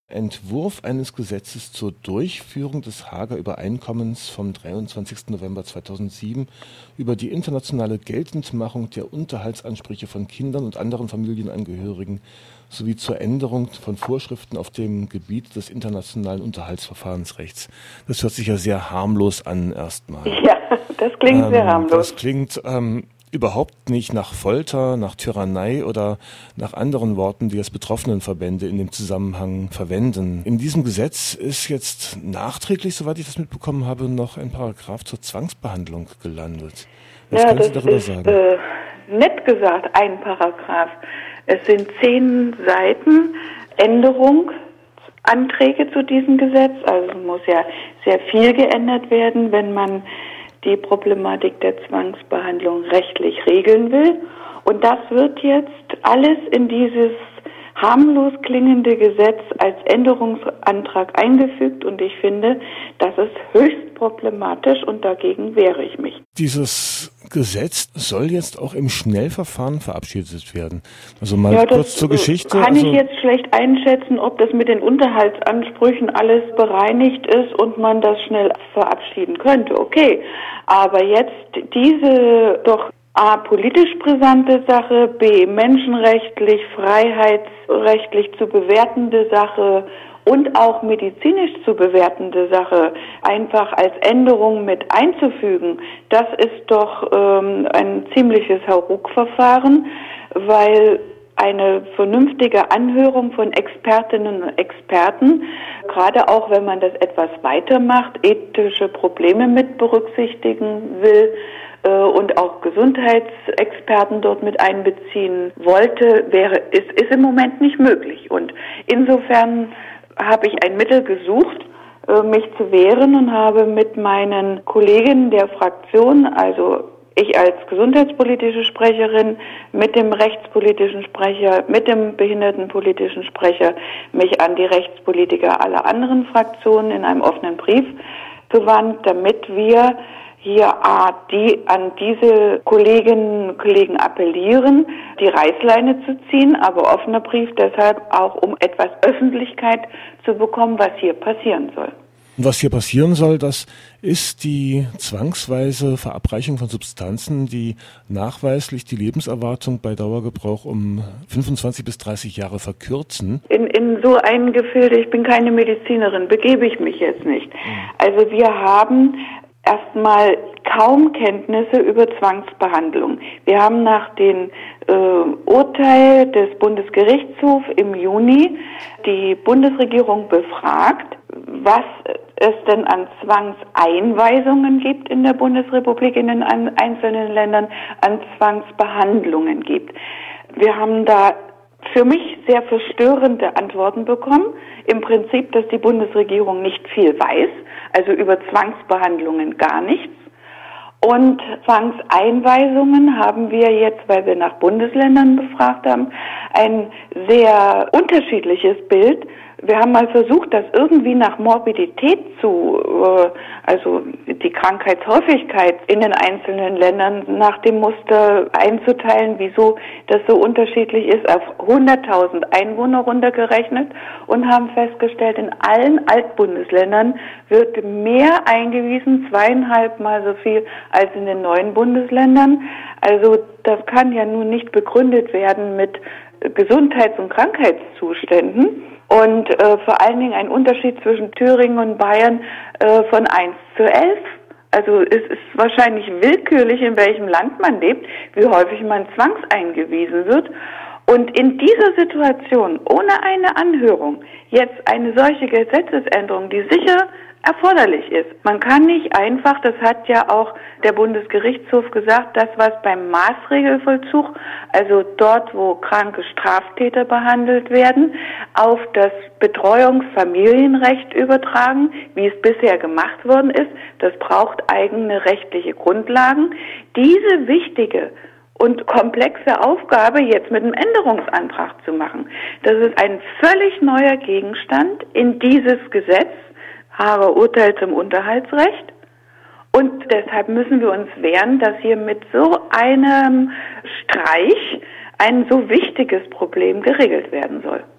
Entwurf eines Gesetzes zur Durchführung des Haager Übereinkommens vom 23. November 2007 über die internationale Geltendmachung der Unterhaltsansprüche von Kindern und anderen Familienangehörigen sowie zur Änderung von Vorschriften auf dem Gebiet des internationalen Unterhaltsverfahrensrechts. Das hört sich ja sehr harmlos an erstmal. Ja, das klingt sehr harmlos. Das klingt überhaupt nicht nach Folter, nach Tyrannei oder nach anderen Worten, die das Betroffenenverbände in dem Zusammenhang verwenden. In diesem Gesetz ist jetzt nachträglich, soweit ich das mitbekommen habe, noch ein Paragraph zur Zwangsbehandlung gelandet. Was können Sie darüber sagen? Nett gesagt, ein Paragraph. Es sind 10 Seiten Änderungsanträge zu diesem Gesetz. Also muss ja sehr viel geändert werden, wenn man die Problematik der Zwangsbehandlung rechtlich regeln will. Und das wird jetzt alles in dieses harmlos klingende Gesetz als Änderungsantrag eingefügt. Und ich finde, das ist höchst problematisch und dagegen wehre ich mich. Dieses Gesetz soll jetzt auch im Schnellverfahren verabschiedet werden. Also mal kurz zur Geschichte. Kann ich jetzt schlecht einschätzen, ob das mit den Unterhaltsansprüchen alles bereinigt ist und man das schnell verabschieden könnte. Okay, aber jetzt diese doch A, politisch brisante Sache, B, menschenrechtlich, freiheitsrechtlich zu bewertende Sache und auch medizinisch zu bewertende Sache einfach als Änderung mit einzufügen, das ist doch ein ziemliches Hauruck-Verfahren, weil eine vernünftige Anhörung von Expertinnen und Experten, gerade auch wenn man das etwas weitermacht, ethische Probleme mit berücksichtigen will, und auch Gesundheitsexperten dort mit einbeziehen wollte, ist im Moment nicht möglich. Und insofern habe ich ein Mittel gesucht, mich zu wehren und habe mit meinen Kolleginnen der Fraktion, also ich als gesundheitspolitische Sprecherin, mit dem rechtspolitischen Sprecher, mit dem behindertenpolitischen Sprecher, mich an die Rechtspolitiker aller anderen Fraktionen in einem offenen Brief gewandt, damit wir hier an diese Kolleginnen und Kollegen appellieren, die Reißleine zu ziehen, aber offener Brief deshalb auch, um etwas Öffentlichkeit zu bekommen, was hier passieren soll. Und was hier passieren soll, das ist die zwangsweise Verabreichung von Substanzen, die nachweislich die Lebenserwartung bei Dauergebrauch um 25 bis 30 Jahre verkürzen. In so ein Gefilde, ich bin keine Medizinerin, begebe ich mich jetzt nicht. Also wir haben erstmal kaum Kenntnisse über Zwangsbehandlung. Wir haben nach dem Urteil des Bundesgerichtshofs im Juni die Bundesregierung befragt, was es denn an Zwangseinweisungen gibt in der Bundesrepublik, in den einzelnen Ländern, an Zwangsbehandlungen gibt. Wir haben da für mich sehr verstörende Antworten bekommen. Im Prinzip, dass die Bundesregierung nicht viel weiß, also über Zwangsbehandlungen gar nichts. Und Zwangseinweisungen haben wir jetzt, weil wir nach Bundesländern befragt haben, ein sehr unterschiedliches Bild. Wir haben mal versucht, das irgendwie nach Morbidität also die Krankheitshäufigkeit in den einzelnen Ländern nach dem Muster einzuteilen, wieso das so unterschiedlich ist, auf 100.000 Einwohner runtergerechnet und haben festgestellt, in allen Altbundesländern wird mehr eingewiesen, 2,5 Mal so viel als in den neuen Bundesländern. Also das kann ja nun nicht begründet werden mit Gesundheits- und Krankheitszuständen. Und vor allen Dingen ein Unterschied zwischen Thüringen und Bayern von 1:11. Also es ist wahrscheinlich willkürlich, in welchem Land man lebt, wie häufig man zwangseingewiesen wird. Und in dieser Situation, ohne eine Anhörung, jetzt eine solche Gesetzesänderung, die sicher erforderlich ist. Man kann nicht einfach, das hat ja auch der Bundesgerichtshof gesagt, das, was beim Maßregelvollzug, also dort, wo kranke Straftäter behandelt werden, auf das Betreuungsfamilienrecht übertragen, wie es bisher gemacht worden ist. Das braucht eigene rechtliche Grundlagen. Diese wichtige und komplexe Aufgabe jetzt mit einem Änderungsantrag zu machen, das ist ein völlig neuer Gegenstand in dieses Gesetz, Haager Urteil zum Unterhaltsrecht. Und deshalb müssen wir uns wehren, dass hier mit so einem Streich ein so wichtiges Problem geregelt werden soll.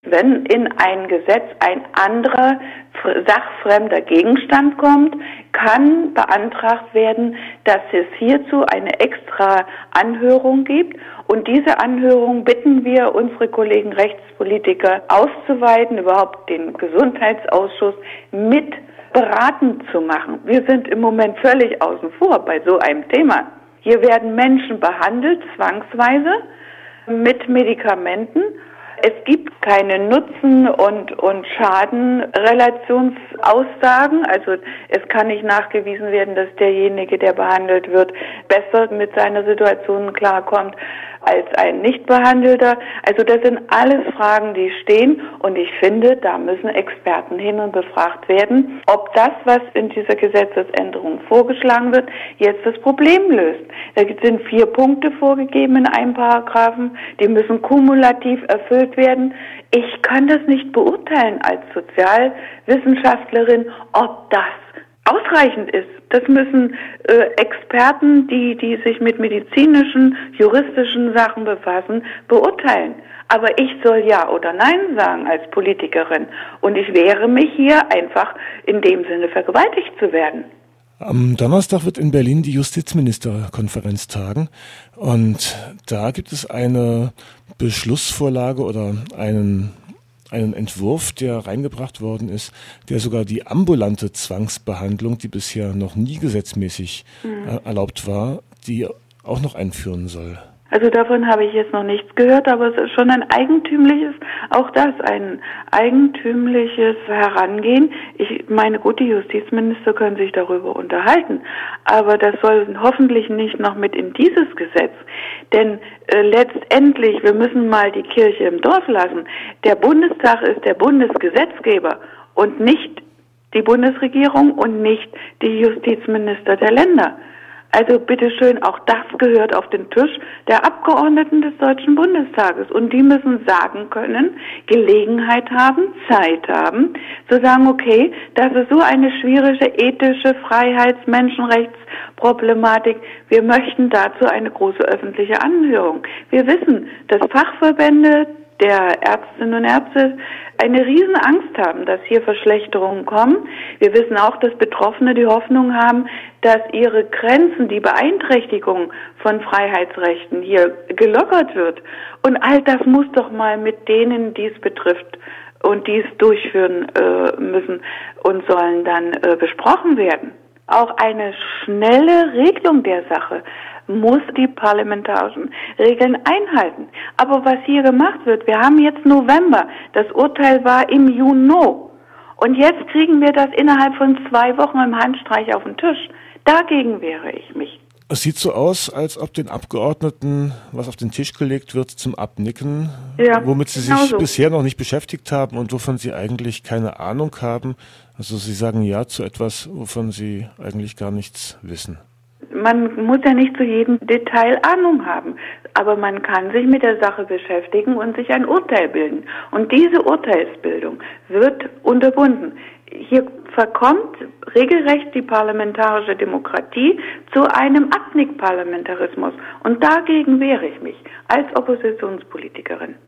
Wenn in ein Gesetz ein anderer sachfremder Gegenstand kommt, kann beantragt werden, dass es hierzu eine extra Anhörung gibt. Und diese Anhörung bitten wir unsere Kollegen Rechtspolitiker auszuweiten, überhaupt den Gesundheitsausschuss mit beratend zu machen. Wir sind im Moment völlig außen vor bei so einem Thema. Hier werden Menschen behandelt, zwangsweise, mit Medikamenten. Es gibt keine Nutzen- und Schadenrelationsaussagen. Also es kann nicht nachgewiesen werden, dass derjenige, der behandelt wird, besser mit seiner Situation klarkommt als ein Nichtbehandelter. Also das sind alles Fragen, die stehen. Und ich finde, da müssen Experten hin und befragt werden, ob das, was in dieser Gesetzesänderung vorgeschlagen wird, jetzt das Problem löst. Da sind 4 Punkte vorgegeben in einem Paragraphen. Die müssen kumulativ erfüllt werden. Ich kann das nicht beurteilen als Sozialwissenschaftlerin, ob das ausreichend ist. Das müssen Experten, die sich mit medizinischen, juristischen Sachen befassen, beurteilen. Aber ich soll Ja oder Nein sagen als Politikerin. Und ich wehre mich hier einfach in dem Sinne, vergewaltigt zu werden. Am Donnerstag wird in Berlin die Justizministerkonferenz tagen und da gibt es eine Beschlussvorlage oder einen Entwurf, der reingebracht worden ist, der sogar die ambulante Zwangsbehandlung, die bisher noch nie gesetzmäßig erlaubt war, die auch noch einführen soll. Also davon habe ich jetzt noch nichts gehört, aber es ist schon ein eigentümliches Herangehen. Ich meine, gut, die Justizminister können sich darüber unterhalten, aber das soll hoffentlich nicht noch mit in dieses Gesetz. Denn letztendlich, wir müssen mal die Kirche im Dorf lassen. Der Bundestag ist der Bundesgesetzgeber und nicht die Bundesregierung und nicht die Justizminister der Länder. Also bitteschön, auch das gehört auf den Tisch der Abgeordneten des Deutschen Bundestages. Und die müssen sagen können, Gelegenheit haben, Zeit haben, zu sagen, okay, das ist so eine schwierige ethische Freiheits-, Menschenrechtsproblematik. Wir möchten dazu eine große öffentliche Anhörung. Wir wissen, dass Fachverbände der Ärztinnen und Ärzte eine riesen Angst haben, dass hier Verschlechterungen kommen. Wir wissen auch, dass Betroffene die Hoffnung haben, dass ihre Grenzen, die Beeinträchtigung von Freiheitsrechten hier gelockert wird. Und all das muss doch mal mit denen, die es betrifft und die es durchführen müssen und sollen, dann besprochen werden. Auch eine schnelle Regelung der Sache muss die parlamentarischen Regeln einhalten. Aber was hier gemacht wird, wir haben jetzt November, das Urteil war im Juni und jetzt kriegen wir das innerhalb von 2 Wochen im Handstreich auf den Tisch. Dagegen wehre ich mich. Es sieht so aus, als ob den Abgeordneten was auf den Tisch gelegt wird zum Abnicken, womit sie sich bisher noch nicht beschäftigt haben und wovon sie eigentlich keine Ahnung haben. Also sie sagen Ja zu etwas, wovon sie eigentlich gar nichts wissen. Man muss ja nicht zu jedem Detail Ahnung haben, aber man kann sich mit der Sache beschäftigen und sich ein Urteil bilden. Und diese Urteilsbildung wird unterbunden. Hier verkommt regelrecht die parlamentarische Demokratie zu einem Abnickparlamentarismus. Und dagegen wehre ich mich als Oppositionspolitikerin.